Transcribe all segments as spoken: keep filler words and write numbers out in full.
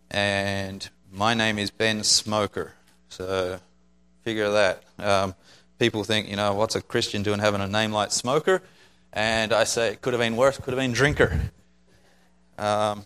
and my name is Ben Smoker. So figure that. Um, people think, you know, what's a Christian doing having a name like Smoker? And I say it could have been worse, could have been Drinker. Um,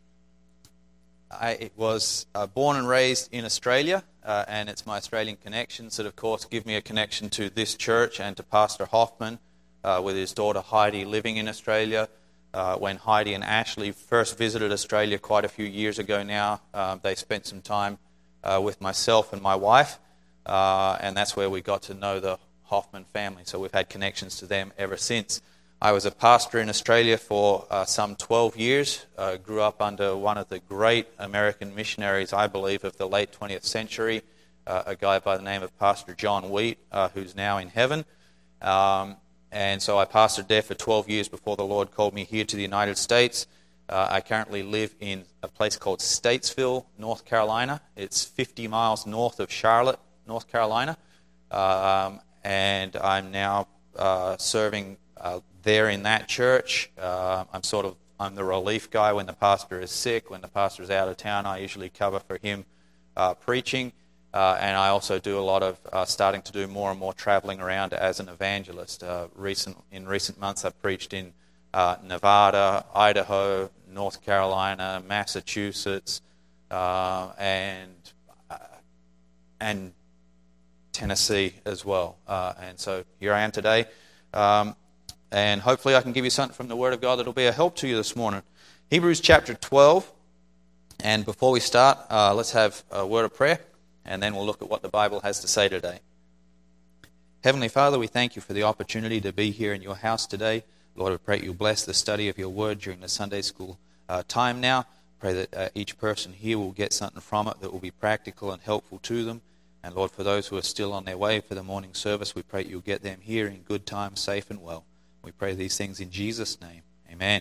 I was uh, born and raised in Australia, uh, and it's my Australian connections that, of course, give me a connection to this church and to Pastor Hoffman, uh, with his daughter Heidi living in Australia. Uh, when Heidi and Ashley first visited Australia quite a few years ago now, uh, they spent some time uh, with myself and my wife, uh, and that's where we got to know the Hoffman family. So we've had connections to them ever since. I was a pastor in Australia for uh, some twelve years. Uh, grew up under one of the great American missionaries, I believe, of the late twentieth century, uh, a guy by the name of Pastor John Wheat, uh, who's now in heaven. Um, and so I pastored there for twelve years before the Lord called me here to the United States. Uh, I currently live in a place called Statesville, North Carolina. It's fifty miles north of Charlotte, North Carolina. Um, and I'm now uh, serving uh, there in that church. Uh, I'm sort of, I'm the relief guy when the pastor is sick. When the pastor is out of town, I usually cover for him uh, preaching. Uh, and I also do a lot of uh, starting to do more and more traveling around as an evangelist. Uh, recent In recent months, I've preached in uh, Nevada, Idaho, North Carolina, Massachusetts, uh, and uh, and Tennessee as well. Uh, and so here I am today. Um, And hopefully I can give you something from the Word of God that will be a help to you this morning. Hebrews chapter twelve. And before we start, uh, let's have a word of prayer, and then we'll look at what the Bible has to say today. Heavenly Father, we thank you for the opportunity to be here in your house today. Lord, I pray you'll bless the study of your Word during the Sunday school uh, time now. Pray that uh, each person here will get something from it that will be practical and helpful to them. And Lord, for those who are still on their way for the morning service, we pray you'll get them here in good time, safe and well. We pray these things in Jesus' name. Amen.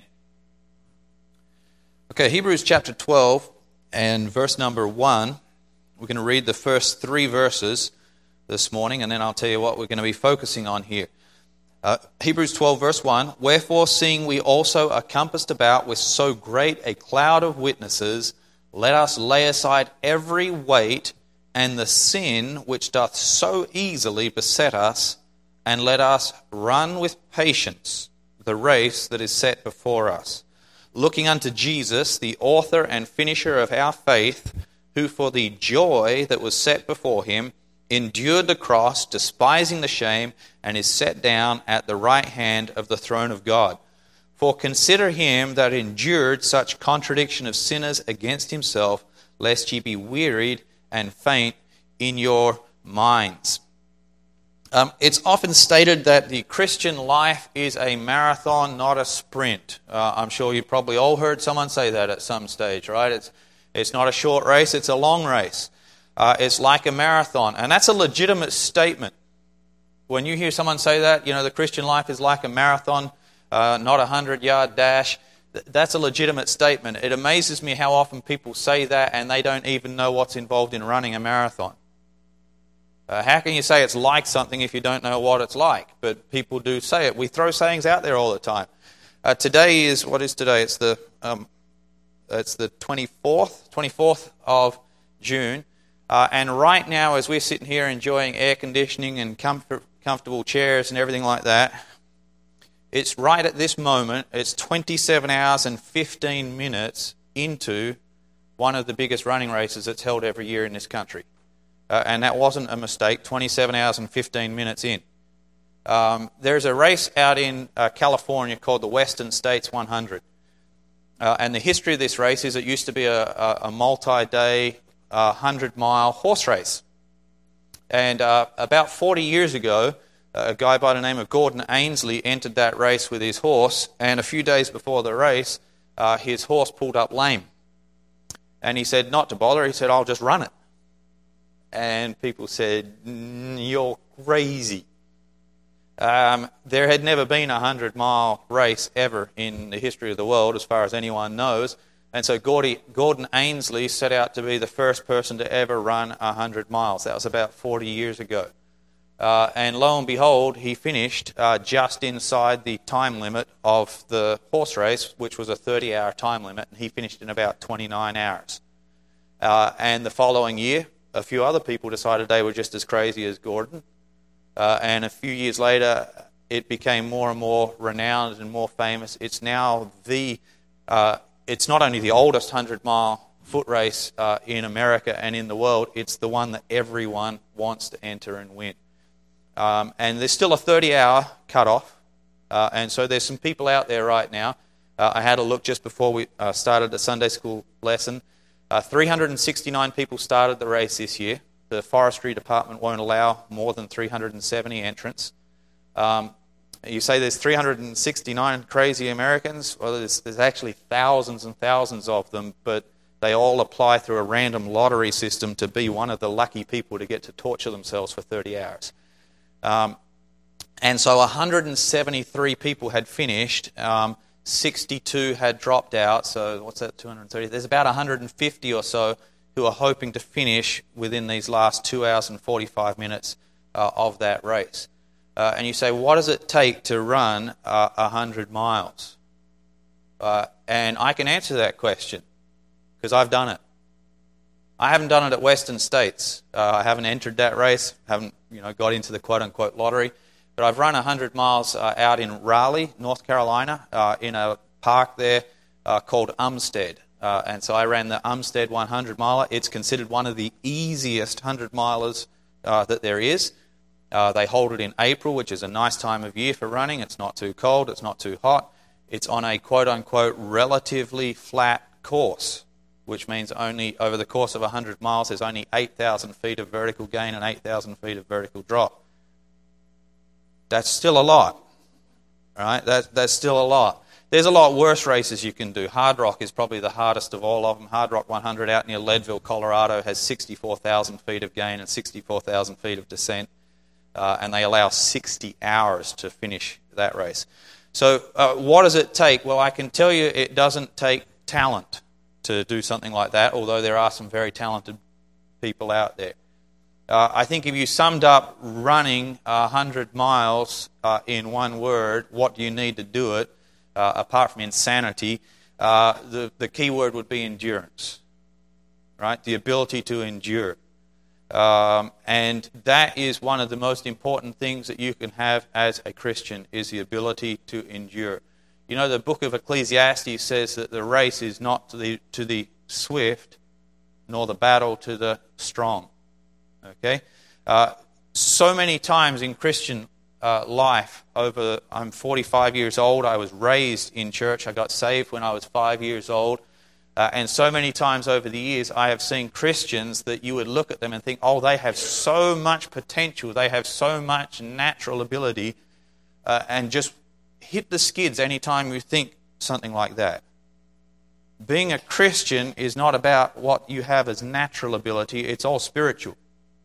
Okay, Hebrews chapter twelve and verse number one. We're going to read the first three verses this morning, and then I'll tell you what we're going to be focusing on here. Uh, Hebrews twelve, verse one. Wherefore, seeing we also are compassed about with so great a cloud of witnesses, let us lay aside every weight and the sin which doth so easily beset us, and let us run with patience the race that is set before us, looking unto Jesus, the author and finisher of our faith, who for the joy that was set before him endured the cross, despising the shame, and is set down at the right hand of the throne of God. For consider him that endured such contradiction of sinners against himself, lest ye be wearied and faint in your minds. Um, it's often stated that the Christian life is a marathon, not a sprint. Uh, I'm sure you've probably all heard someone say that at some stage, right? It's it's not a short race, it's a long race. Uh, it's like a marathon, and that's a legitimate statement. When you hear someone say that, you know, the Christian life is like a marathon, uh, not a hundred-yard dash, th- that's a legitimate statement. It amazes me how often people say that and they don't even know what's involved in running a marathon. Uh, how can you say it's like something if you don't know what it's like? But people do say it. We throw sayings out there all the time. Uh, today is, what is today? It's the um, it's the twenty-fourth, twenty-fourth of June. Uh, and right now, as we're sitting here enjoying air conditioning and comfort, comfortable chairs and everything like that, it's right at this moment, it's twenty-seven hours and fifteen minutes into one of the biggest running races that's held every year in this country. Uh, and that wasn't a mistake, twenty-seven hours and fifteen minutes in. Um, there's a race out in uh, California called the Western States one hundred. Uh, and the history of this race is it used to be a, a, a multi-day, uh, hundred-mile horse race. And uh, about forty years ago, uh, a guy by the name of Gordon Ainsley entered that race with his horse, and a few days before the race, uh, his horse pulled up lame. And he said not to bother, he said, I'll just run it. And people said, you're crazy. Um, there had never been a hundred-mile race ever in the history of the world, as far as anyone knows. And so Gordy, Gordon Ainsley set out to be the first person to ever run a hundred miles. That was about forty years ago. Uh, and lo and behold, he finished uh, just inside the time limit of the horse race, which was a thirty-hour time limit, and he finished in about twenty-nine hours. Uh, and the following year, a few other people decided they were just as crazy as Gordon. Uh, and a few years later, it became more and more renowned and more famous. It's now the, uh, it's not only the oldest hundred-mile foot race uh, in America and in the world, it's the one that everyone wants to enter and win. Um, and there's still a thirty-hour cutoff. Uh, and so there's some people out there right now. Uh, I had a look just before we uh, started the Sunday school lesson. Uh, three hundred sixty-nine people started the race this year. The forestry department won't allow more than three hundred seventy entrants. Um, you say there's three hundred sixty-nine crazy Americans. Well, there's, there's actually thousands and thousands of them, but they all apply through a random lottery system to be one of the lucky people to get to torture themselves for thirty hours. Um, and so one hundred seventy-three people had finished. Um, sixty-two had dropped out. So what's that, two hundred thirty? There's about one hundred fifty or so who are hoping to finish within these last two hours and forty-five minutes uh, of that race. Uh, and you say, what does it take to run uh, one hundred miles? Uh, and I can answer that question because I've done it. I haven't done it at Western States. Uh, I haven't entered that race, haven't you know got into the quote-unquote lottery. But I've run one hundred miles uh, out in Raleigh, North Carolina, uh, in a park there uh, called Umstead. Uh, and so I ran the Umstead one hundred miler. It's considered one of the easiest one hundred milers uh, that there is. Uh, they hold it in April, which is a nice time of year for running. It's not too cold, it's not too hot. It's on a quote-unquote relatively flat course, which means only over the course of one hundred miles, there's only eight thousand feet of vertical gain and eight thousand feet of vertical drop. That's still a lot, right? That, that's still a lot. There's a lot worse races you can do. Hard Rock is probably the hardest of all of them. Hard Rock one hundred out near Leadville, Colorado, has sixty-four thousand feet of gain and sixty-four thousand feet of descent, uh, and they allow sixty hours to finish that race. So uh, what does it take? Well, I can tell you it doesn't take talent to do something like that, although there are some very talented people out there. Uh, I think if you summed up running one hundred miles uh, in one word, what do you need to do it, uh, apart from insanity, uh, the, the key word would be endurance, right? The ability to endure. Um, and that is one of the most important things that you can have as a Christian, is the ability to endure. You know, the book of Ecclesiastes says that the race is not to the, to the swift, nor the battle to the strong. Okay? Uh, so many times in Christian uh, life, over, I'm forty-five years old, I was raised in church, I got saved when I was five years old, uh, and so many times over the years I have seen Christians that you would look at them and think, oh, they have so much potential, they have so much natural ability, uh, and just hit the skids anytime you think something like that. Being a Christian is not about what you have as natural ability, it's all spiritual.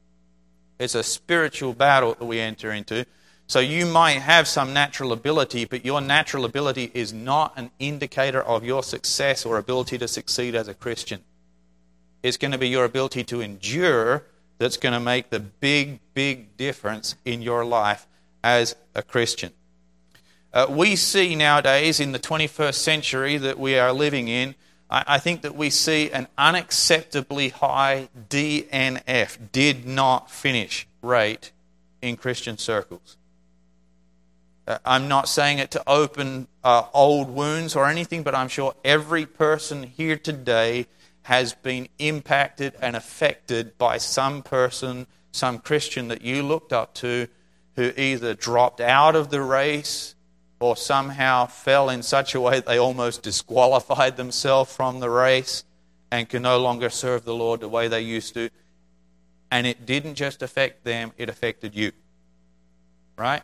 It's a spiritual battle that we enter into. So you might have some natural ability, but your natural ability is not an indicator of your success or ability to succeed as a Christian. It's going to be your ability to endure that's going to make the big, big difference in your life as a Christian. Uh, we see nowadays in the twenty-first century that we are living in, I think that we see an unacceptably high D N F, did not finish, rate in Christian circles. Uh, I'm not saying it to open uh, old wounds or anything, but I'm sure every person here today has been impacted and affected by some person, some Christian that you looked up to, who either dropped out of the race or somehow fell in such a way that they almost disqualified themselves from the race and can no longer serve the Lord the way they used to. And it didn't just affect them, it affected you. Right?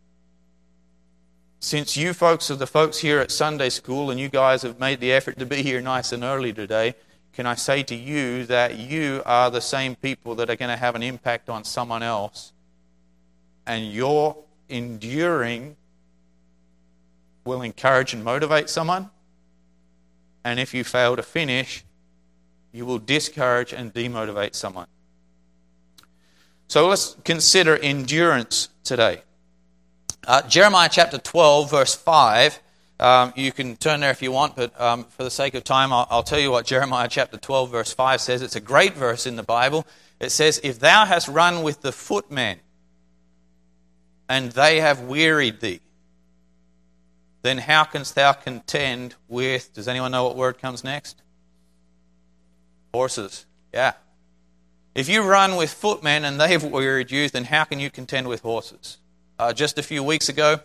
Since you folks are the folks here at Sunday school and you guys have made the effort to be here nice and early today, can I say to you that you are the same people that are going to have an impact on someone else, and your enduring will encourage and motivate someone, and if you fail to finish, you will discourage and demotivate someone. So let's consider endurance today. Uh, Jeremiah chapter twelve, verse five, Um, you can turn there if you want, but um, for the sake of time, I'll, I'll tell you what Jeremiah chapter twelve, verse five says. It's a great verse in the Bible. It says, "If thou hast run with the footmen, and they have wearied thee, then how canst thou contend with," does anyone know what word comes next? Horses. Yeah. If you run with footmen and they have wearied you, then how can you contend with horses? Uh, just a few weeks ago,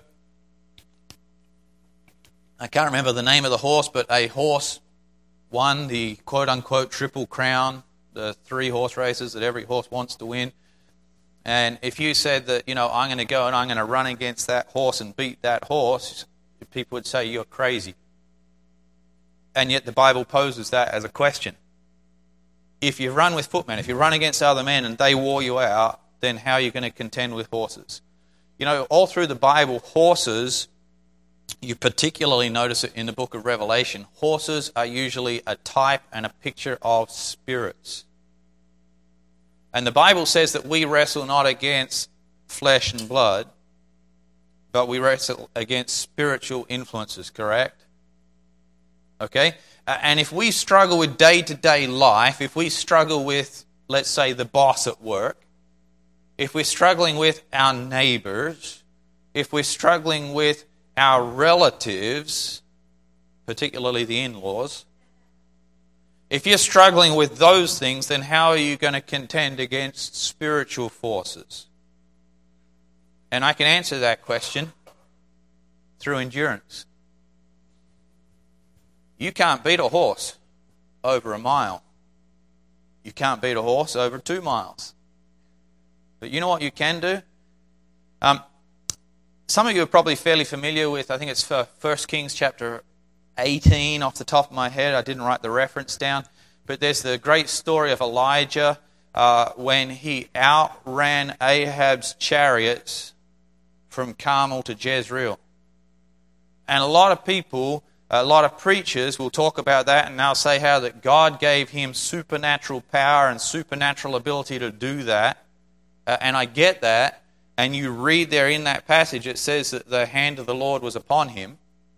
I can't remember the name of the horse, but a horse won the quote-unquote Triple Crown, the three horse races that every horse wants to win. And if you said that, you know, I'm going to go and I'm going to run against that horse and beat that horse, people would say you're crazy. And yet the Bible poses that as a question. If you run with footmen, if you run against other men and they wore you out, then how are you going to contend with horses? You know, all through the Bible, horses, you particularly notice it in the book of Revelation, horses are usually a type and a picture of spirits. And the Bible says that we wrestle not against flesh and blood, but we wrestle against spiritual influences, correct? Okay? And if we struggle with day-to-day life, if we struggle with, let's say, the boss at work, if we're struggling with our neighbors, if we're struggling with our relatives, particularly the in-laws, if you're struggling with those things, then how are you going to contend against spiritual forces? And I can answer that question through endurance. You can't beat a horse over a mile. You can't beat a horse over two miles. But you know what you can do? Um, some of you are probably fairly familiar with, I think it's First Kings chapter eighteen off the top of my head. I didn't write the reference down. But there's the great story of Elijah uh, when he outran Ahab's chariots from Carmel to Jezreel. And a lot of people, a lot of preachers will talk about that, and they'll say how that God gave him supernatural power and supernatural ability to do that. Uh, and I get that. And you read there in that passage, it says that the hand of the Lord was upon him.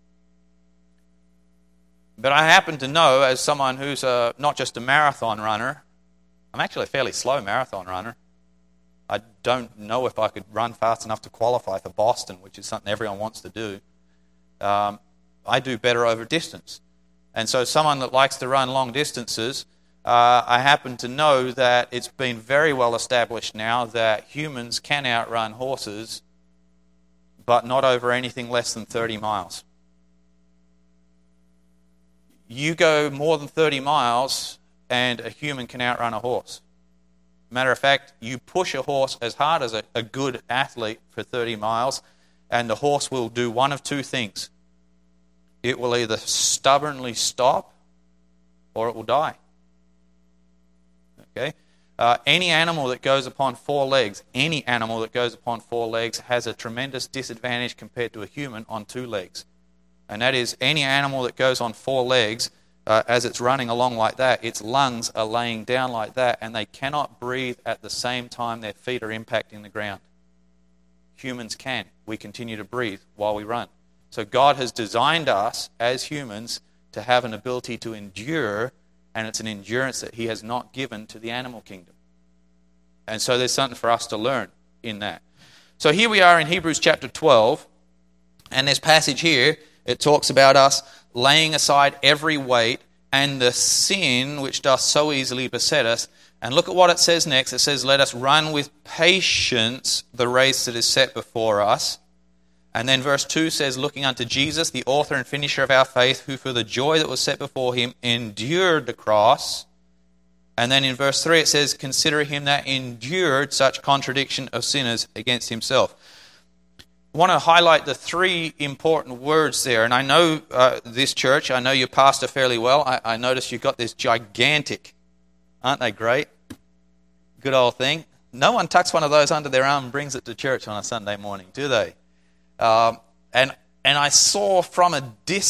But I happen to know, as someone who's a, not just a marathon runner, I'm actually a fairly slow marathon runner. I don't know if I could run fast enough to qualify for Boston, which is something everyone wants to do. Um, I do better over distance. And so someone that likes to run long distances, uh, I happen to know that it's been very well established now that humans can outrun horses, but not over anything less than thirty miles. You go more than thirty miles and a human can outrun a horse. Matter of fact, you push a horse as hard as a, a good athlete for thirty miles, and the horse will do one of two things. It will either stubbornly stop or it will die. Okay? Uh, any animal that goes upon four legs, any animal that goes upon four legs has a tremendous disadvantage compared to a human on two legs. And that is, any animal that goes on four legs, uh, as it's running along like that, its lungs are laying down like that, and they cannot breathe at the same time their feet are impacting the ground. Humans can. We continue to breathe while we run. So God has designed us as humans to have an ability to endure, and it's an endurance that He has not given to the animal kingdom. And so there's something for us to learn in that. So here we are in Hebrews chapter twelve, and this passage here, it talks about us laying aside every weight and the sin which doth so easily beset us. And look at what it says next. It says, let us run with patience the race that is set before us. And then verse two says, looking unto Jesus, the author and finisher of our faith, who for the joy that was set before him endured the cross. And then in verse three it says, consider him that endured such contradiction of sinners against himself. I want to highlight the three important words there. And I know uh, this church, I know your pastor fairly well. I, I notice you've got this gigantic, aren't they great? Good old thing. No one tucks one of those under their arm and brings it to church on a Sunday morning, do they? Um, and and I saw from a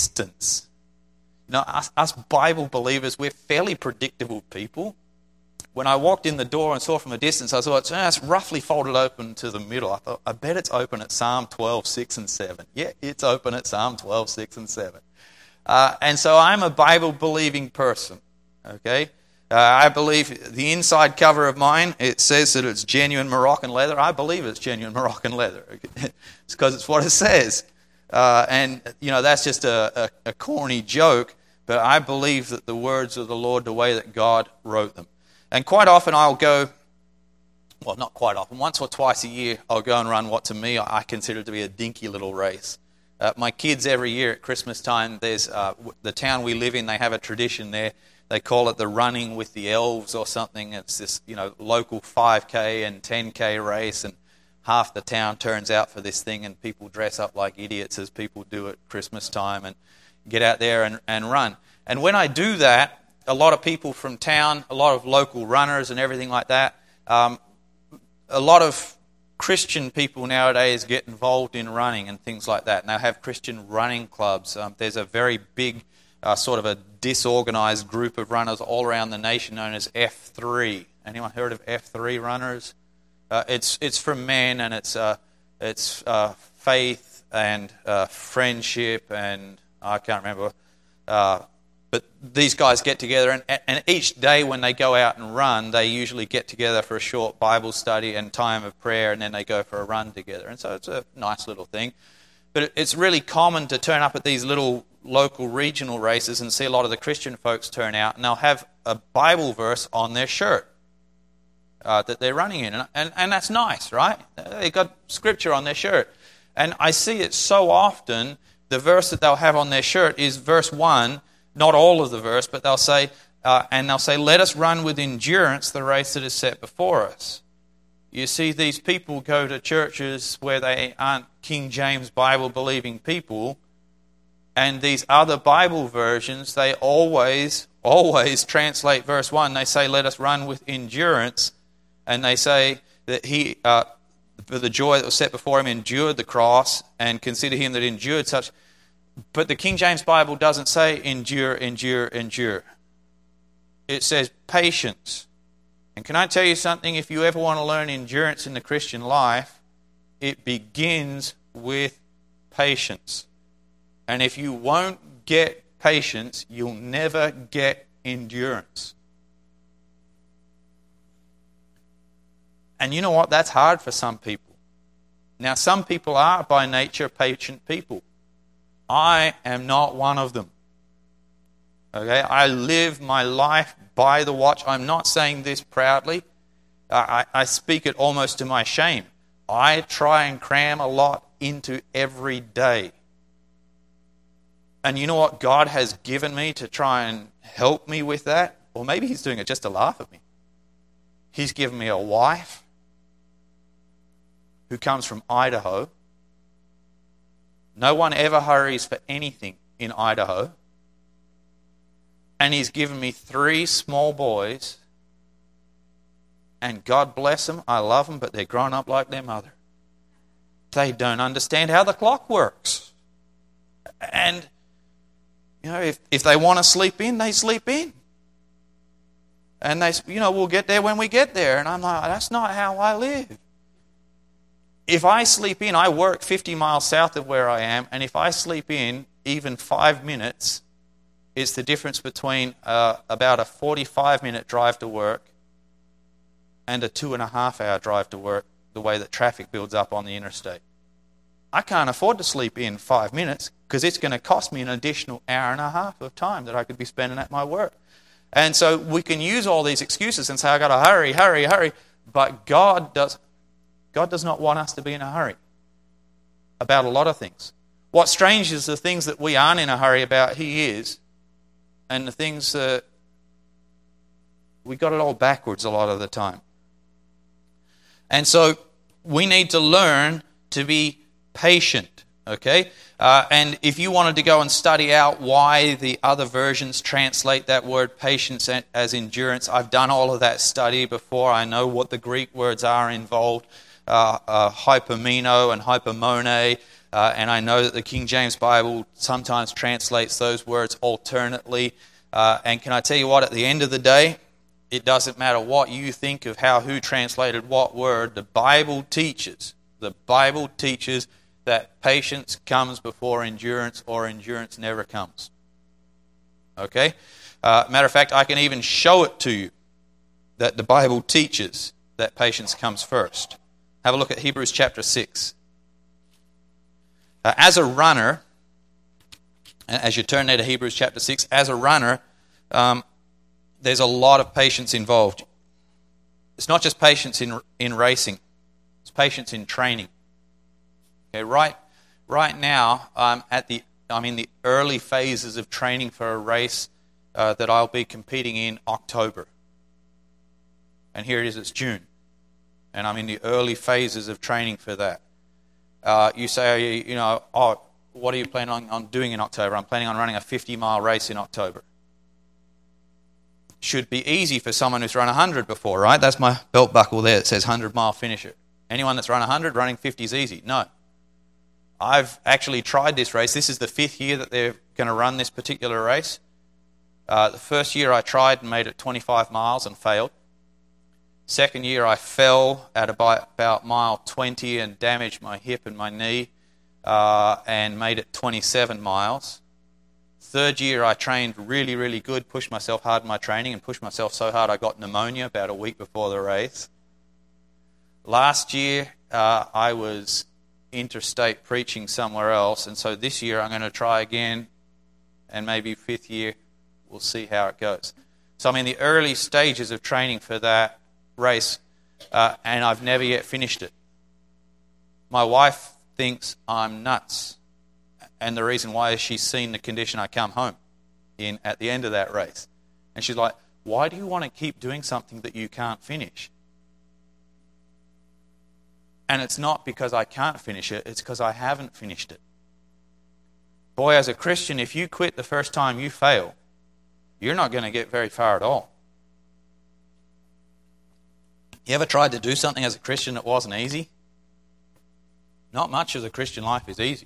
distance, you know, us, us Bible believers, we're fairly predictable people. when I walked in the door and saw from a distance, I thought, oh, it's roughly folded open to the middle. I thought, I bet it's open at Psalm twelve, six and seven. Yeah, it's open at Psalm twelve, six and seven. Uh, and so I'm a Bible-believing person, okay? Uh, I believe the inside cover of mine, it says that it's genuine Moroccan leather. I believe it's genuine Moroccan leather. It's because it's what it says. Uh, and, you know, that's just a, a, a corny joke, but I believe that the words of the Lord, the way that God wrote them. And quite often I'll go, well, not quite often, once or twice a year, I'll go and run what to me I consider to be a dinky little race. Uh, my kids every year at Christmas time, there's uh, the town we live in, they have a tradition there. They call it the Running with the Elves or something. It's this, you know, local five K and ten K race, and half the town turns out for this thing, and people dress up like idiots as people do at Christmas time and get out there and, and run. And when I do that, a lot of people from town, a lot of local runners and everything like that, um, a lot of Christian people nowadays get involved in running and things like that. And they have Christian running clubs. Um, there's a very big uh, sort of a disorganized group of runners all around the nation known as F three. Anyone heard of F three runners? Uh, it's it's for men, and it's uh, it's uh, faith and uh, friendship, and I can't remember. Uh, but these guys get together, and, and each day when they go out and run, they usually get together for a short Bible study and time of prayer, and then they go for a run together. And so it's a nice little thing. But it's really common to turn up at these little local regional races and see a lot of the Christian folks turn out, and they'll have a Bible verse on their shirt uh, that they're running in. And, and, and that's nice, right? They've got scripture on their shirt. And I see it so often, the verse that they'll have on their shirt is verse one, not all of the verse, but they'll say, uh, and they'll say, let us run with endurance the race that is set before us. You see, these people go to churches where they aren't King James Bible-believing people, and these other Bible versions, they always, always translate verse one. They say, let us run with endurance, and they say that he, uh, for the joy that was set before him, endured the cross, and consider him that endured such. But the King James Bible doesn't say endure, endure, endure. It says patience. And can I tell you something? If you ever want to learn endurance in the Christian life, it begins with patience. And if you won't get patience, you'll never get endurance. And you know what? That's hard for some people. Now, some people are by nature patient people. I am not one of them. Okay, I live my life by the watch. I'm not saying this proudly. I, I speak it almost to my shame. I try and cram a lot into every day. And you know what God has given me to try and help me with that? Or maybe He's doing it just to laugh at me. He's given me a wife who comes from Idaho. No one ever hurries for anything in Idaho. And He's given me three small boys. And God bless them, I love them, but they're grown up like their mother. They don't understand how the clock works. And, you know, if, if they want to sleep in, they sleep in. And they, you know, we'll get there when we get there. And I'm like, that's not how I live. If I sleep in, I work fifty miles south of where I am, and if I sleep in even five minutes, it's the difference between uh, about a forty-five minute drive to work and a two and a half hour drive to work, the way that traffic builds up on the interstate. I can't afford to sleep in five minutes because it's going to cost me an additional hour and a half of time that I could be spending at my work. And so we can use all these excuses and say, I've got to hurry, hurry, hurry. But God does, God does not want us to be in a hurry about a lot of things. What's strange is the things that we aren't in a hurry about, He is. And the things that we got it all backwards a lot of the time. And so we need to learn to be patient, okay? Uh, and if you wanted to go and study out why the other versions translate that word patience as endurance, I've done all of that study before. I know what the Greek words are involved, uh, uh, hypomeno and hypomone, uh, and I know that the King James Bible sometimes translates those words alternately. Uh, and can I tell you what, at the end of the day, It doesn't matter what you think of how who translated what word. The Bible teaches, the Bible teaches that patience comes before endurance, or endurance never comes. Okay? Uh, matter of fact, I can even show it to you that the Bible teaches that patience comes first. Have a look at Hebrews chapter six. Uh, as a runner, as you turn there to Hebrews chapter six, as a runner, um, there's a lot of patience involved. It's not just patience in in racing; it's patience in training. Okay, right, right now, I'm at the I'm in the early phases of training for a race uh, that I'll be competing in October. And here it is; it's June, and I'm in the early phases of training for that. Uh, you say, you know, oh, what are you planning on, on doing in October? I'm planning on running a fifty-mile race in October. Should be easy for someone who's run one hundred before, right? That's my belt buckle there. It says one hundred-mile finisher. Anyone that's run one hundred, running fifty is easy. No. I've actually tried this race. This is the fifth year that they're going to run this particular race. Uh, the first year I tried and made it twenty-five miles and failed. Second year I fell at about, about mile twenty and damaged my hip and my knee uh, and made it twenty-seven miles. Third year I trained really, really good, pushed myself hard in my training and pushed myself so hard I got pneumonia about a week before the race. Last year uh, I was interstate preaching somewhere else, and so this year I'm going to try again, and maybe fifth year we'll see how it goes. So I'm in the early stages of training for that race, uh, and I've never yet finished it. My wife thinks I'm nuts, and the reason why is she's seen the condition I come home in at the end of that race. And she's like, why do you want to keep doing something that you can't finish? And it's not because I can't finish it, it's because I haven't finished it. Boy, as a Christian, if you quit the first time you fail, you're not going to get very far at all. You ever tried to do something as a Christian that wasn't easy? Not much of the Christian life is easy.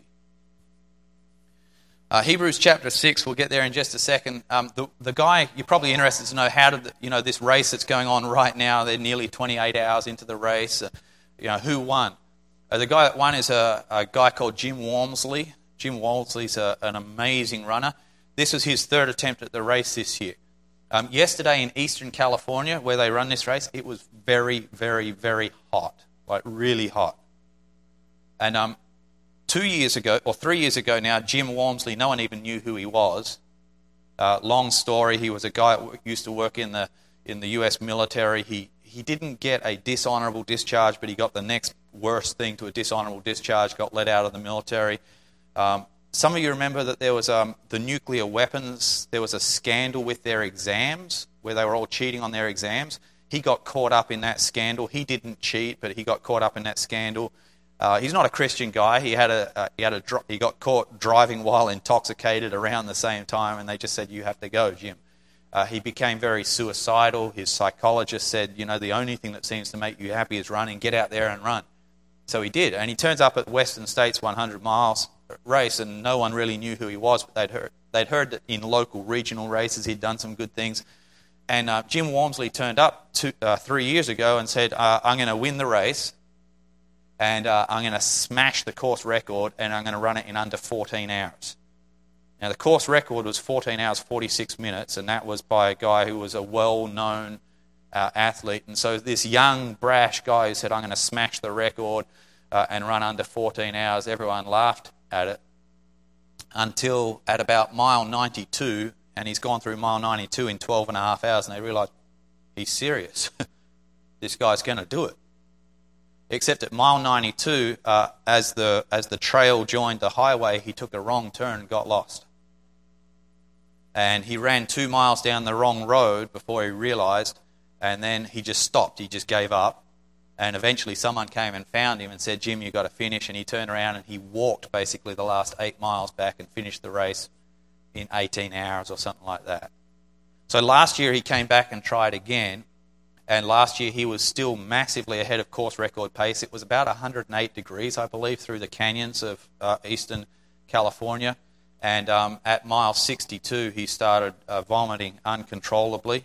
Uh, Hebrews chapter six, we'll get there in just a second. Um, the, the guy, you're probably interested to know how did the, you know this race that's going on right now, they're nearly twenty-eight hours into the race. Uh, you know, who won? Uh, the guy that won is a, a guy called Jim Walmsley. Jim Walmsley's a, an amazing runner. This was his third attempt at the race this year. Um, yesterday in Eastern California, where they run this race, it was very, very, very hot, like really hot. And um, two years ago, or three years ago now, Jim Walmsley, no one even knew who he was. Uh, long story, he was a guy that used to work in the in the U S military. He he didn't get a dishonorable discharge, but he got the next worst thing to a dishonorable discharge, got let out of the military. Um, Some of you remember that there was um, the nuclear weapons, there was a scandal with their exams, where they were all cheating on their exams. He got caught up in that scandal. He didn't cheat, but he got caught up in that scandal. Uh, he's not a Christian guy. He had a uh, he had a he got caught driving while intoxicated around the same time, and they just said, "You have to go, Jim." Uh, he became very suicidal. His psychologist said, "You know, the only thing that seems to make you happy is running. Get out there and run." So he did, and he turns up at Western States one hundred miles race, and no one really knew who he was, but they'd heard they'd heard that in local regional races he'd done some good things. And uh, Jim Walmsley turned up two, uh, three years ago and said, uh, "I'm going to win the race, and uh, I'm going to smash the course record, and I'm going to run it in under fourteen hours." Now, the course record was fourteen hours, forty-six minutes, and that was by a guy who was a well-known uh, athlete. And so this young, brash guy who said, "I'm going to smash the record uh, and run under fourteen hours," everyone laughed at it until at about mile ninety-two, and he's gone through mile ninety-two in twelve and a half hours, and they realised he's serious. This guy's going to do it. Except at mile ninety-two, uh, as the as the trail joined the highway, he took a wrong turn and got lost. And he ran two miles down the wrong road before he realised, and then he just stopped. He just gave up. And eventually someone came and found him and said, "Jim, you've got to finish." And he turned around and he walked basically the last eight miles back and finished the race in eighteen hours or something like that. So last year he came back and tried again. And last year he was still massively ahead of course record pace. It was about one hundred eight degrees, I believe, through the canyons of uh, Eastern California. And um, at mile sixty-two he started uh, vomiting uncontrollably.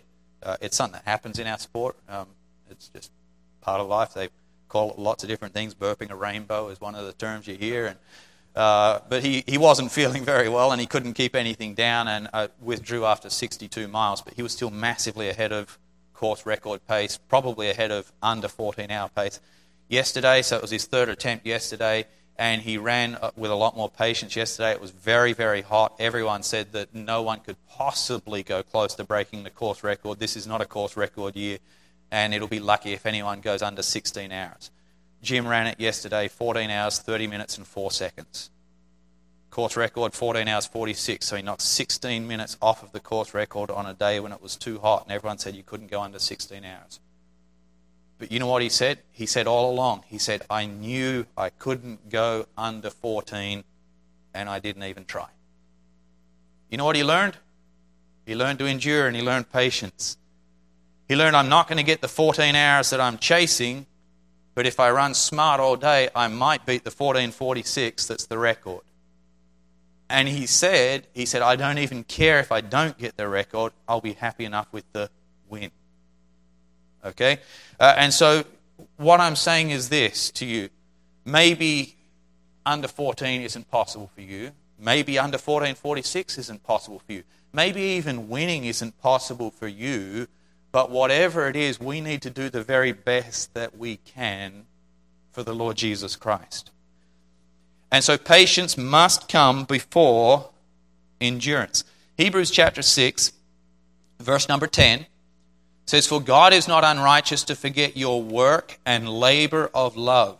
Uh, it's something that happens in our sport. Um, it's just part of life. They call it lots of different things. Burping a rainbow is one of the terms you hear. And uh, but he, he wasn't feeling very well, and he couldn't keep anything down, and uh, withdrew after sixty-two miles. But he was still massively ahead of course record pace, probably ahead of under fourteen hour pace yesterday. So it was his third attempt yesterday, and he ran with a lot more patience yesterday. It was very, very hot. Everyone said that no one could possibly go close to breaking the course record. This is not a course record year, and it'll be lucky if anyone goes under sixteen hours. Jim ran it yesterday, fourteen hours, thirty minutes and four seconds. Course record, fourteen hours, forty-six. So he knocked sixteen minutes off of the course record on a day when it was too hot, and everyone said you couldn't go under sixteen hours. But you know what he said? He said all along, he said, I knew I couldn't go under fourteen, and I didn't even try. You know what he learned? He learned to endure, and he learned patience. He learned, I'm not going to get the fourteen hours that I'm chasing, but if I run smart all day, I might beat the fourteen forty-six that's the record. And he said, he said, I don't even care if I don't get the record. I'll be happy enough with the win. Okay? Uh, and so what I'm saying is this to you. Maybe under fourteen isn't possible for you. Maybe under fourteen forty-six isn't possible for you. Maybe even winning isn't possible for you. But whatever it is, we need to do the very best that we can for the Lord Jesus Christ. And so patience must come before endurance. Hebrews chapter six, verse number ten, says, For God is not unrighteous to forget your work and labor of love.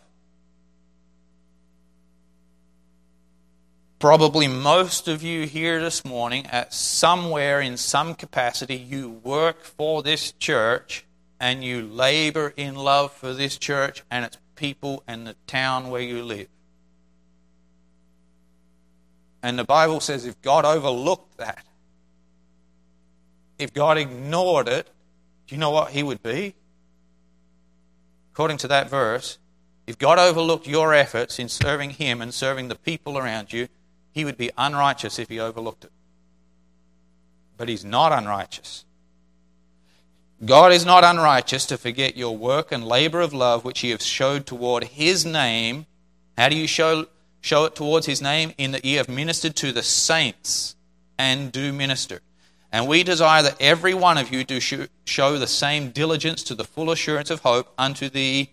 Probably most of you here this morning, at somewhere in some capacity, you work for this church and you labor in love for this church and its people and the town where you live. And the Bible says if God overlooked that, if God ignored it, do you know what He would be? According to that verse, if God overlooked your efforts in serving Him and serving the people around you, He would be unrighteous if He overlooked it. But He's not unrighteous. God is not unrighteous to forget your work and labor of love which ye have showed toward His name. How do you show Show it towards His name? In that ye have ministered to the saints and do minister. And we desire that every one of you do show the same diligence to the full assurance of hope unto the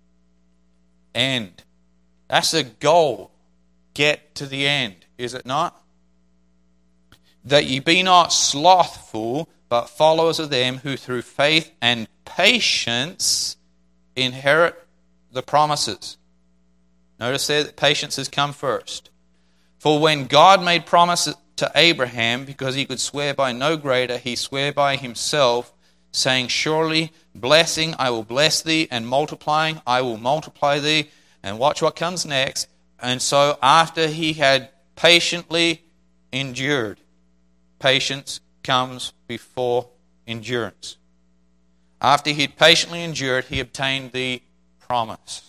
end. That's the goal. Get to the end, is it not? That ye be not slothful, but followers of them who through faith and patience inherit the promises. Notice there that patience has come first. For when God made promises to Abraham, because he could swear by no greater, he sware by himself, saying, Surely blessing I will bless thee, and multiplying I will multiply thee. And watch what comes next. And so after he had patiently endured, patience comes before endurance. After he had patiently endured, he obtained the promise.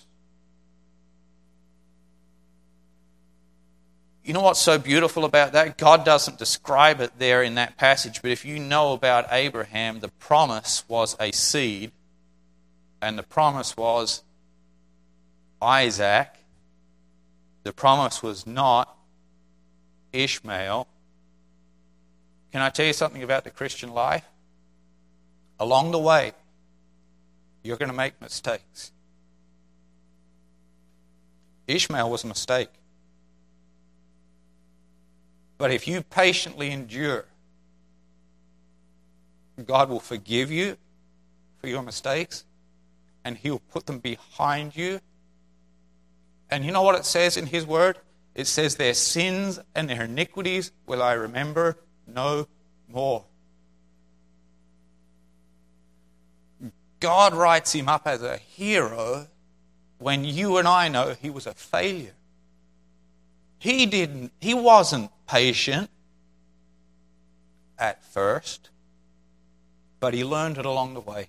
You know what's so beautiful about that? God doesn't describe it there in that passage, but if you know about Abraham, the promise was a seed, and the promise was Isaac. The promise was not Ishmael. Can I tell you something about the Christian life? Along the way, you're going to make mistakes. Ishmael was a mistake. But if you patiently endure, God will forgive you for your mistakes, and He'll put them behind you. And you know what it says in His Word? It says, their sins and their iniquities will I remember no more. God writes him up as a hero when you and I know he was a failure. He didn't, he wasn't patient at first, but he learned it along the way.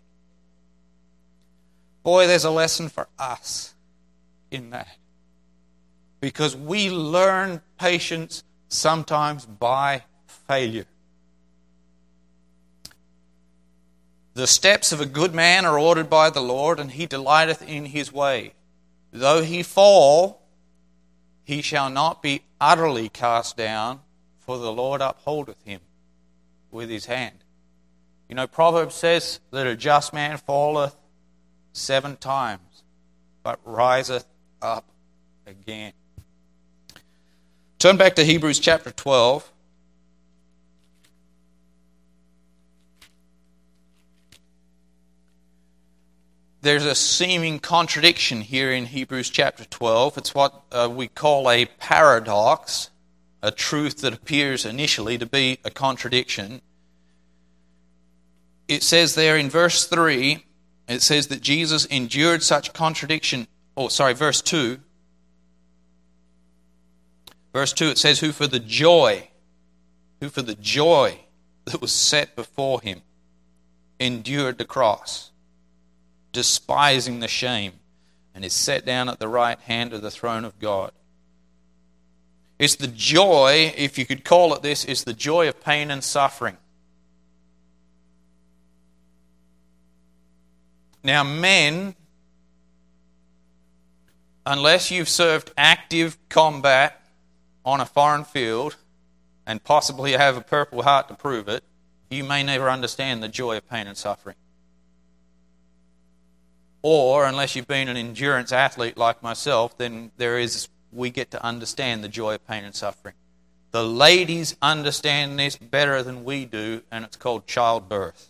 Boy, there's a lesson for us in that. Because we learn patience sometimes by failure. The steps of a good man are ordered by the Lord, and he delighteth in his way. Though he fall, he shall not be utterly cast down, for the Lord upholdeth him with his hand. You know, Proverbs says that a just man falleth seven times, but riseth up again. Turn back to Hebrews chapter twelve. There's a seeming contradiction here in Hebrews chapter twelve. It's what uh, we call a paradox, a truth that appears initially to be a contradiction. It says there in verse three, it says that Jesus endured such contradiction, oh sorry, verse two. Verse two, it says, who for the joy, who for the joy that was set before him, endured the cross, despising the shame, and is set down at the right hand of the throne of God. It's the joy, if you could call it this, it's the joy of pain and suffering. Now, men, unless you've served active combat on a foreign field, and possibly have a Purple Heart to prove it, you may never understand the joy of pain and suffering. Or, unless you've been an endurance athlete like myself, then there is, we get to understand the joy of pain and suffering. The ladies understand this better than we do, and it's called childbirth.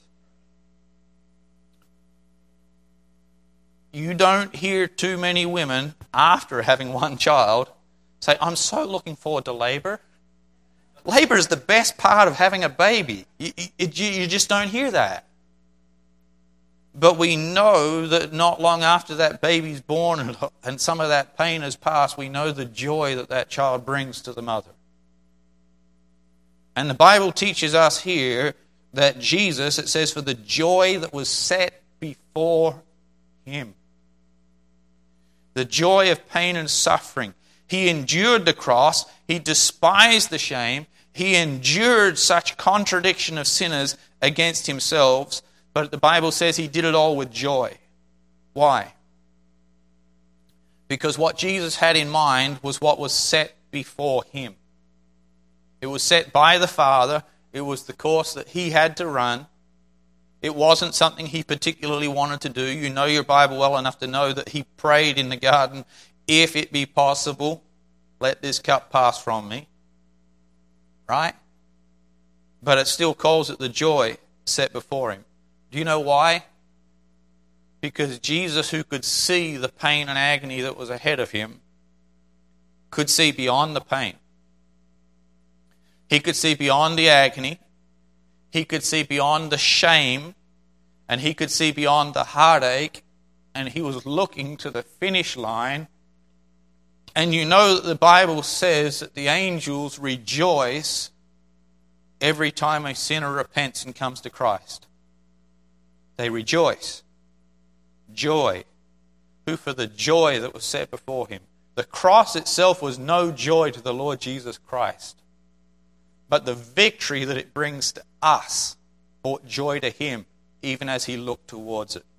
You don't hear too many women, after having one child, say, I'm so looking forward to labor. Labor is the best part of having a baby. You, you, you just don't hear that. But we know that not long after that baby's born and, and some of that pain has passed, we know the joy that that child brings to the mother. And the Bible teaches us here that Jesus, it says, for the joy that was set before him. The joy of pain and suffering. He endured the cross. He despised the shame. He endured such contradiction of sinners against himself. But the Bible says he did it all with joy. Why? Because what Jesus had in mind was what was set before him. It was set by the Father. It was the course that he had to run. It wasn't something he particularly wanted to do. You know your Bible well enough to know that he prayed in the garden, if it be possible, let this cup pass from me. Right? But it still calls it the joy set before him. Do you know why? Because Jesus, who could see the pain and agony that was ahead of him, could see beyond the pain. He could see beyond the agony. He could see beyond the shame. And he could see beyond the heartache. And he was looking to the finish line. And you know that the Bible says that the angels rejoice every time a sinner repents and comes to Christ. They rejoice. Joy. Who for the joy that was set before him. The cross itself was no joy to the Lord Jesus Christ. But the victory that it brings to us brought joy to him, even as he looked towards it.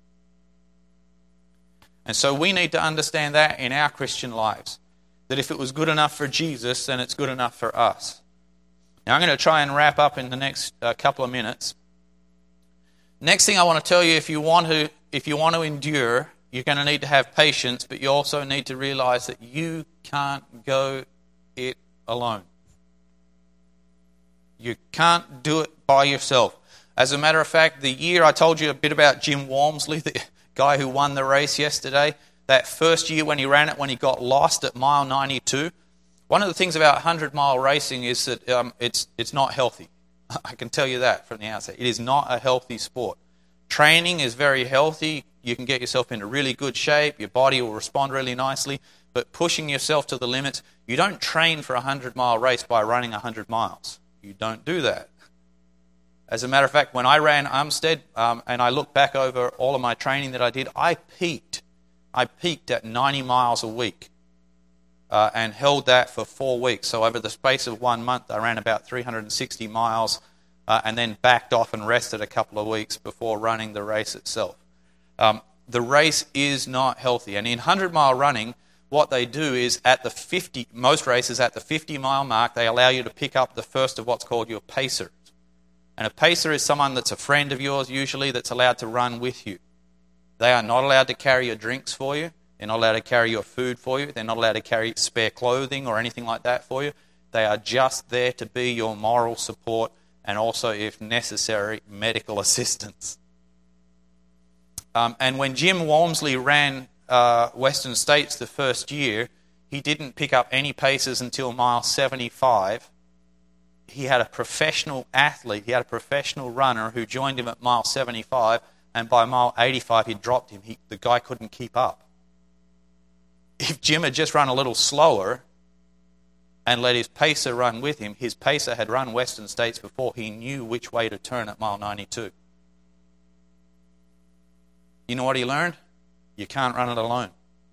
And so we need to understand that in our Christian lives. That if it was good enough for Jesus, then it's good enough for us. Now I'm going to try and wrap up in the next uh, couple of minutes. Next thing I want to tell you, if you want to, if you want to endure, you're going to need to have patience, but you also need to realize that you can't go it alone. You can't do it by yourself. As a matter of fact, the year I told you a bit about Jim Walmsley, the guy who won the race yesterday, that first year when he ran it, when he got lost at mile ninety-two, one of the things about hundred-mile racing is that um, it's it's not healthy. I can tell you that from the outset. It is not a healthy sport. Training is very healthy. You can get yourself into really good shape. Your body will respond really nicely. But pushing yourself to the limits, you don't train for a hundred-mile race by running one hundred miles. You don't do that. As a matter of fact, when I ran Umstead, um, and I look back over all of my training that I did, I peaked. I peaked at ninety miles a week. Uh, and held that for four weeks. So over the space of one month, I ran about three hundred sixty miles uh, and then backed off and rested a couple of weeks before running the race itself. Um, the race is not healthy. And in hundred-mile running, what they do is at the fifty, most races at the fifty-mile mark, they allow you to pick up the first of what's called your pacers. And a pacer is someone that's a friend of yours, usually, that's allowed to run with you. They are not allowed to carry your drinks for you. They're not allowed to carry your food for you. They're not allowed to carry spare clothing or anything like that for you. They are just there to be your moral support and also, if necessary, medical assistance. Um, and when Jim Walmsley ran uh, Western States the first year, he didn't pick up any paces until mile seventy-five. He had a professional athlete, he had a professional runner who joined him at mile seventy-five, and by mile eighty-five he dropped him. He, the guy couldn't keep up. If Jim had just run a little slower and let his pacer run with him, his pacer had run Western States before. He knew which way to turn at mile ninety-two. You know what he learned? You can't run it alone.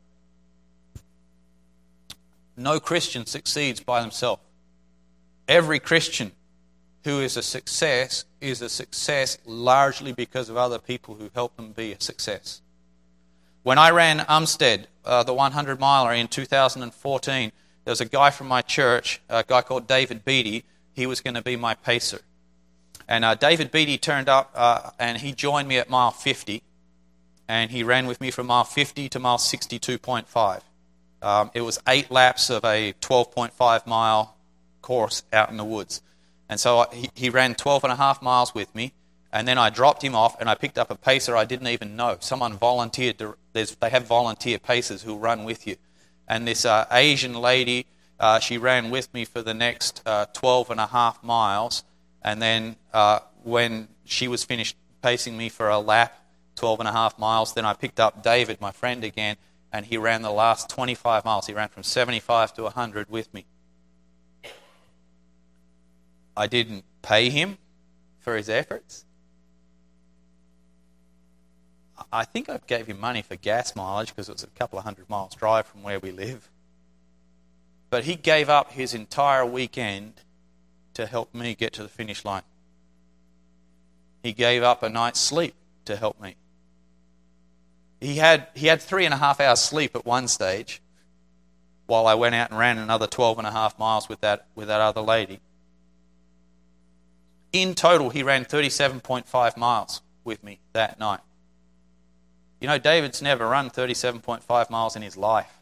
No Christian succeeds by themselves. Every Christian who is a success is a success largely because of other people who help them be a success. When I ran Umstead, uh, the hundred miler in two thousand fourteen, there was a guy from my church, a guy called David Beattie. He was going to be my pacer. And uh, David Beattie turned up uh, and he joined me at mile fifty. And he ran with me from mile fifty to mile sixty-two point five. Um, it was eight laps of a twelve point five mile course out in the woods. And so he, he ran twelve and a half miles with me, and then I dropped him off and I picked up a pacer I didn't even know. Someone volunteered to, there's, they have volunteer pacers who run with you. And this uh, Asian lady, uh, she ran with me for the next uh, twelve and a half miles, and then uh, when she was finished pacing me for a lap, twelve and a half miles, then I picked up David, my friend again, and he ran the last twenty-five miles. He ran from seventy-five to one hundred with me. I didn't pay him for his efforts. I think I gave him money for gas mileage because it was a couple of hundred miles drive from where we live. But he gave up his entire weekend to help me get to the finish line. He gave up a night's sleep to help me. He had he had three and a half hours sleep at one stage while I went out and ran another twelve and a half miles with that with that other lady. In total, he ran thirty-seven point five miles with me that night. You know, David's never run thirty-seven point five miles in his life.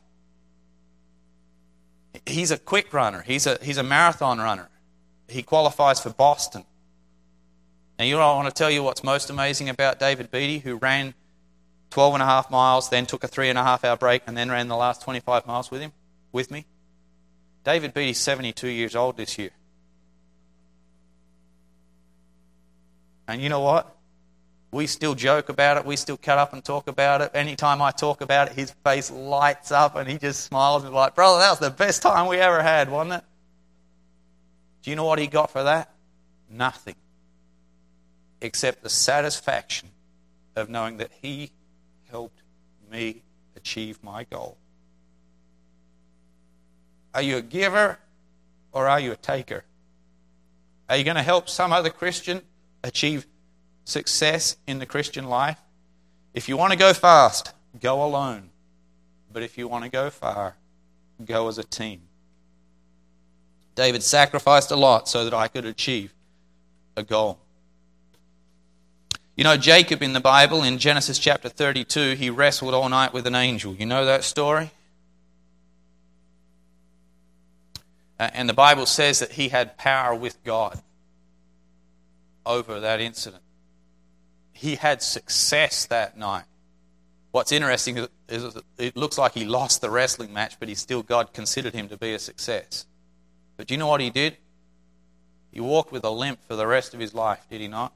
He's a quick runner. He's a he's a marathon runner. He qualifies for Boston. Now, you know, I want to tell you what's most amazing about David Beattie, who ran twelve and a half miles, then took a three and a half hour break, and then ran the last twenty-five miles with him, with me. David Beattie's seventy-two years old this year. And you know what? We still joke about it. We still cut up and talk about it. Anytime I talk about it, his face lights up and he just smiles and is like, brother, that was the best time we ever had, wasn't it? Do you know what he got for that? Nothing. Except the satisfaction of knowing that he helped me achieve my goal. Are you a giver or are you a taker? Are you going to help some other Christian achieve success in the Christian life? If you want to go fast, go alone. But if you want to go far, go as a team. David sacrificed a lot so that I could achieve a goal. You know, Jacob in the Bible, in Genesis chapter thirty-two, he wrestled all night with an angel. You know that story? And the Bible says that he had power with God over that incident. He had success that night. What's interesting is that it looks like he lost the wrestling match, but he still, God considered him to be a success. But do you know what he did? He walked with a limp for the rest of his life, did he not?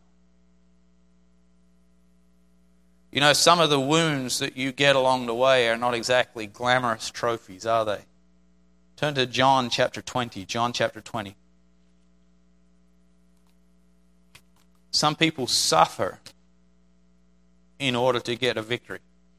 You know, some of the wounds that you get along the way are not exactly glamorous trophies, are they? Turn to John chapter twenty. John chapter twenty. Some people suffer in order to get a victory.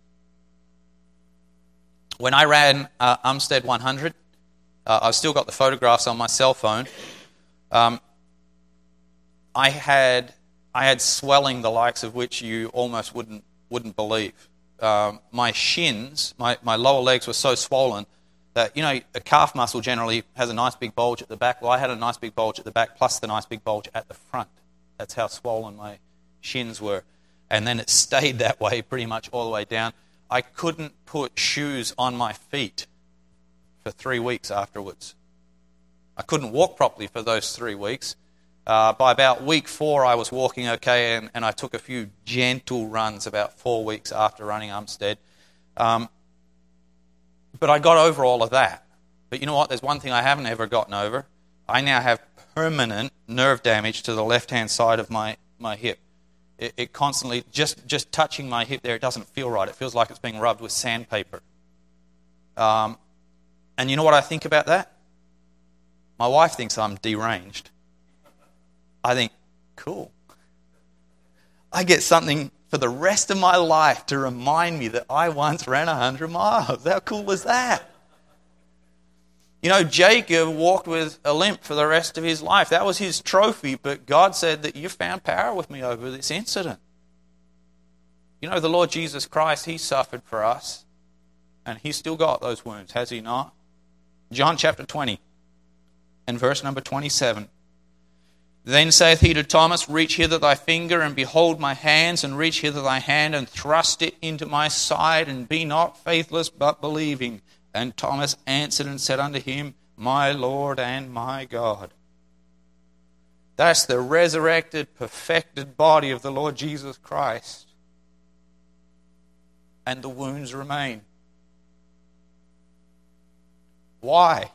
When I ran uh, Umstead one hundred, uh, I've still got the photographs on my cell phone. Um, I had I had swelling the likes of which you almost wouldn't wouldn't believe. Um, my shins, my, my lower legs were so swollen that, you know, a calf muscle generally has a nice big bulge at the back. Well, I had a nice big bulge at the back plus the nice big bulge at the front. That's how swollen my shins were. And then it stayed that way pretty much all the way down. I couldn't put shoes on my feet for three weeks afterwards. I couldn't walk properly for those three weeks. Uh, by about week four, I was walking okay, and, and I took a few gentle runs about four weeks after running Umstead. Um, but I got over all of that. But you know what? There's one thing I haven't ever gotten over. I now have permanent nerve damage to the left-hand side of my, my hip. It, it constantly, just, just touching my hip there, it doesn't feel right. It feels like it's being rubbed with sandpaper. Um, and you know what I think about that? My wife thinks I'm deranged. I think, cool. I get something for the rest of my life to remind me that I once ran one hundred miles. How cool is that? You know, Jacob walked with a limp for the rest of his life. That was his trophy, but God said that you found power with me over this incident. You know, the Lord Jesus Christ, he suffered for us, and he still got those wounds, has he not? John chapter twenty and verse number twenty-seven. Then saith he to Thomas, reach hither thy finger, and behold my hands, and reach hither thy hand, and thrust it into my side, and be not faithless, but believing. And Thomas answered and said unto him, my Lord and my God. That's the resurrected, perfected body of the Lord Jesus Christ. And the wounds remain. Why?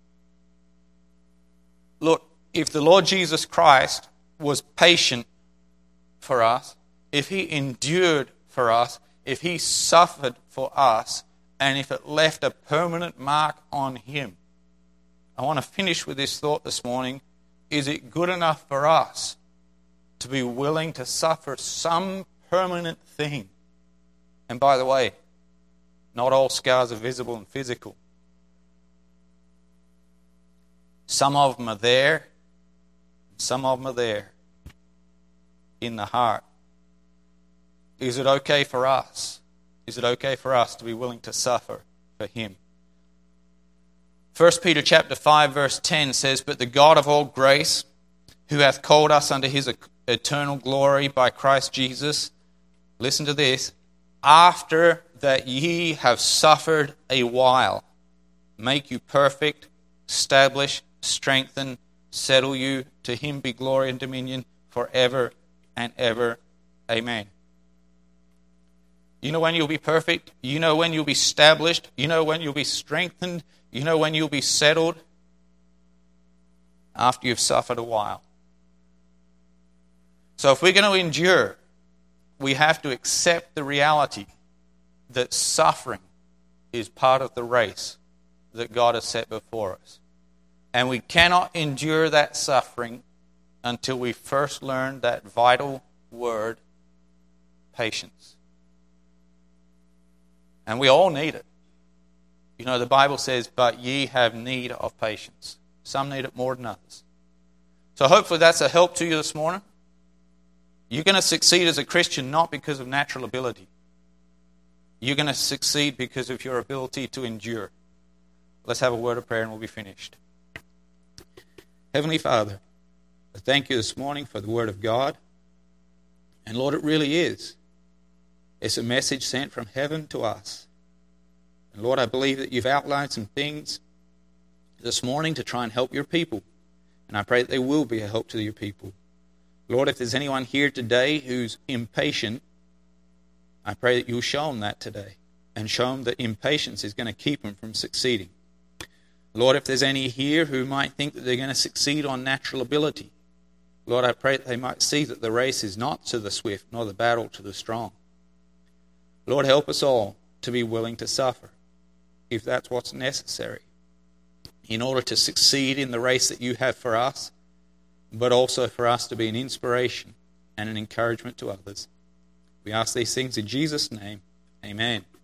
Look, if the Lord Jesus Christ was patient for us, if he endured for us, if he suffered for us, and if it left a permanent mark on him, I want to finish with this thought this morning. Is it good enough for us to be willing to suffer some permanent thing? And by the way, not all scars are visible and physical. Some of them are there. Some of them are there in the heart. Is it okay for us? Is it okay for us to be willing to suffer for him? First Peter chapter five verse ten says, but the God of all grace, who hath called us unto his eternal glory by Christ Jesus, listen to this, after that ye have suffered a while, make you perfect, establish, strengthen, settle you. To him be glory and dominion forever and ever. Amen. You know when you'll be perfect? You know when you'll be established? You know when you'll be strengthened? You know when you'll be settled? After you've suffered a while. So if we're going to endure, we have to accept the reality that suffering is part of the race that God has set before us. And we cannot endure that suffering until we first learn that vital word, patience. And we all need it. You know, the Bible says, but ye have need of patience. Some need it more than others. So hopefully that's a help to you this morning. You're going to succeed as a Christian not because of natural ability. You're going to succeed because of your ability to endure. Let's have a word of prayer and we'll be finished. Heavenly Father, I thank you this morning for the Word of God. And Lord, it really is. It's a message sent from heaven to us. And Lord, I believe that you've outlined some things this morning to try and help your people. And I pray that they will be a help to your people. Lord, if there's anyone here today who's impatient, I pray that you'll show them that today. And show them that impatience is going to keep them from succeeding. Lord, if there's any here who might think that they're going to succeed on natural ability, Lord, I pray that they might see that the race is not to the swift, nor the battle to the strong. Lord, help us all to be willing to suffer, if that's what's necessary, in order to succeed in the race that you have for us, but also for us to be an inspiration and an encouragement to others. We ask these things in Jesus' name. Amen.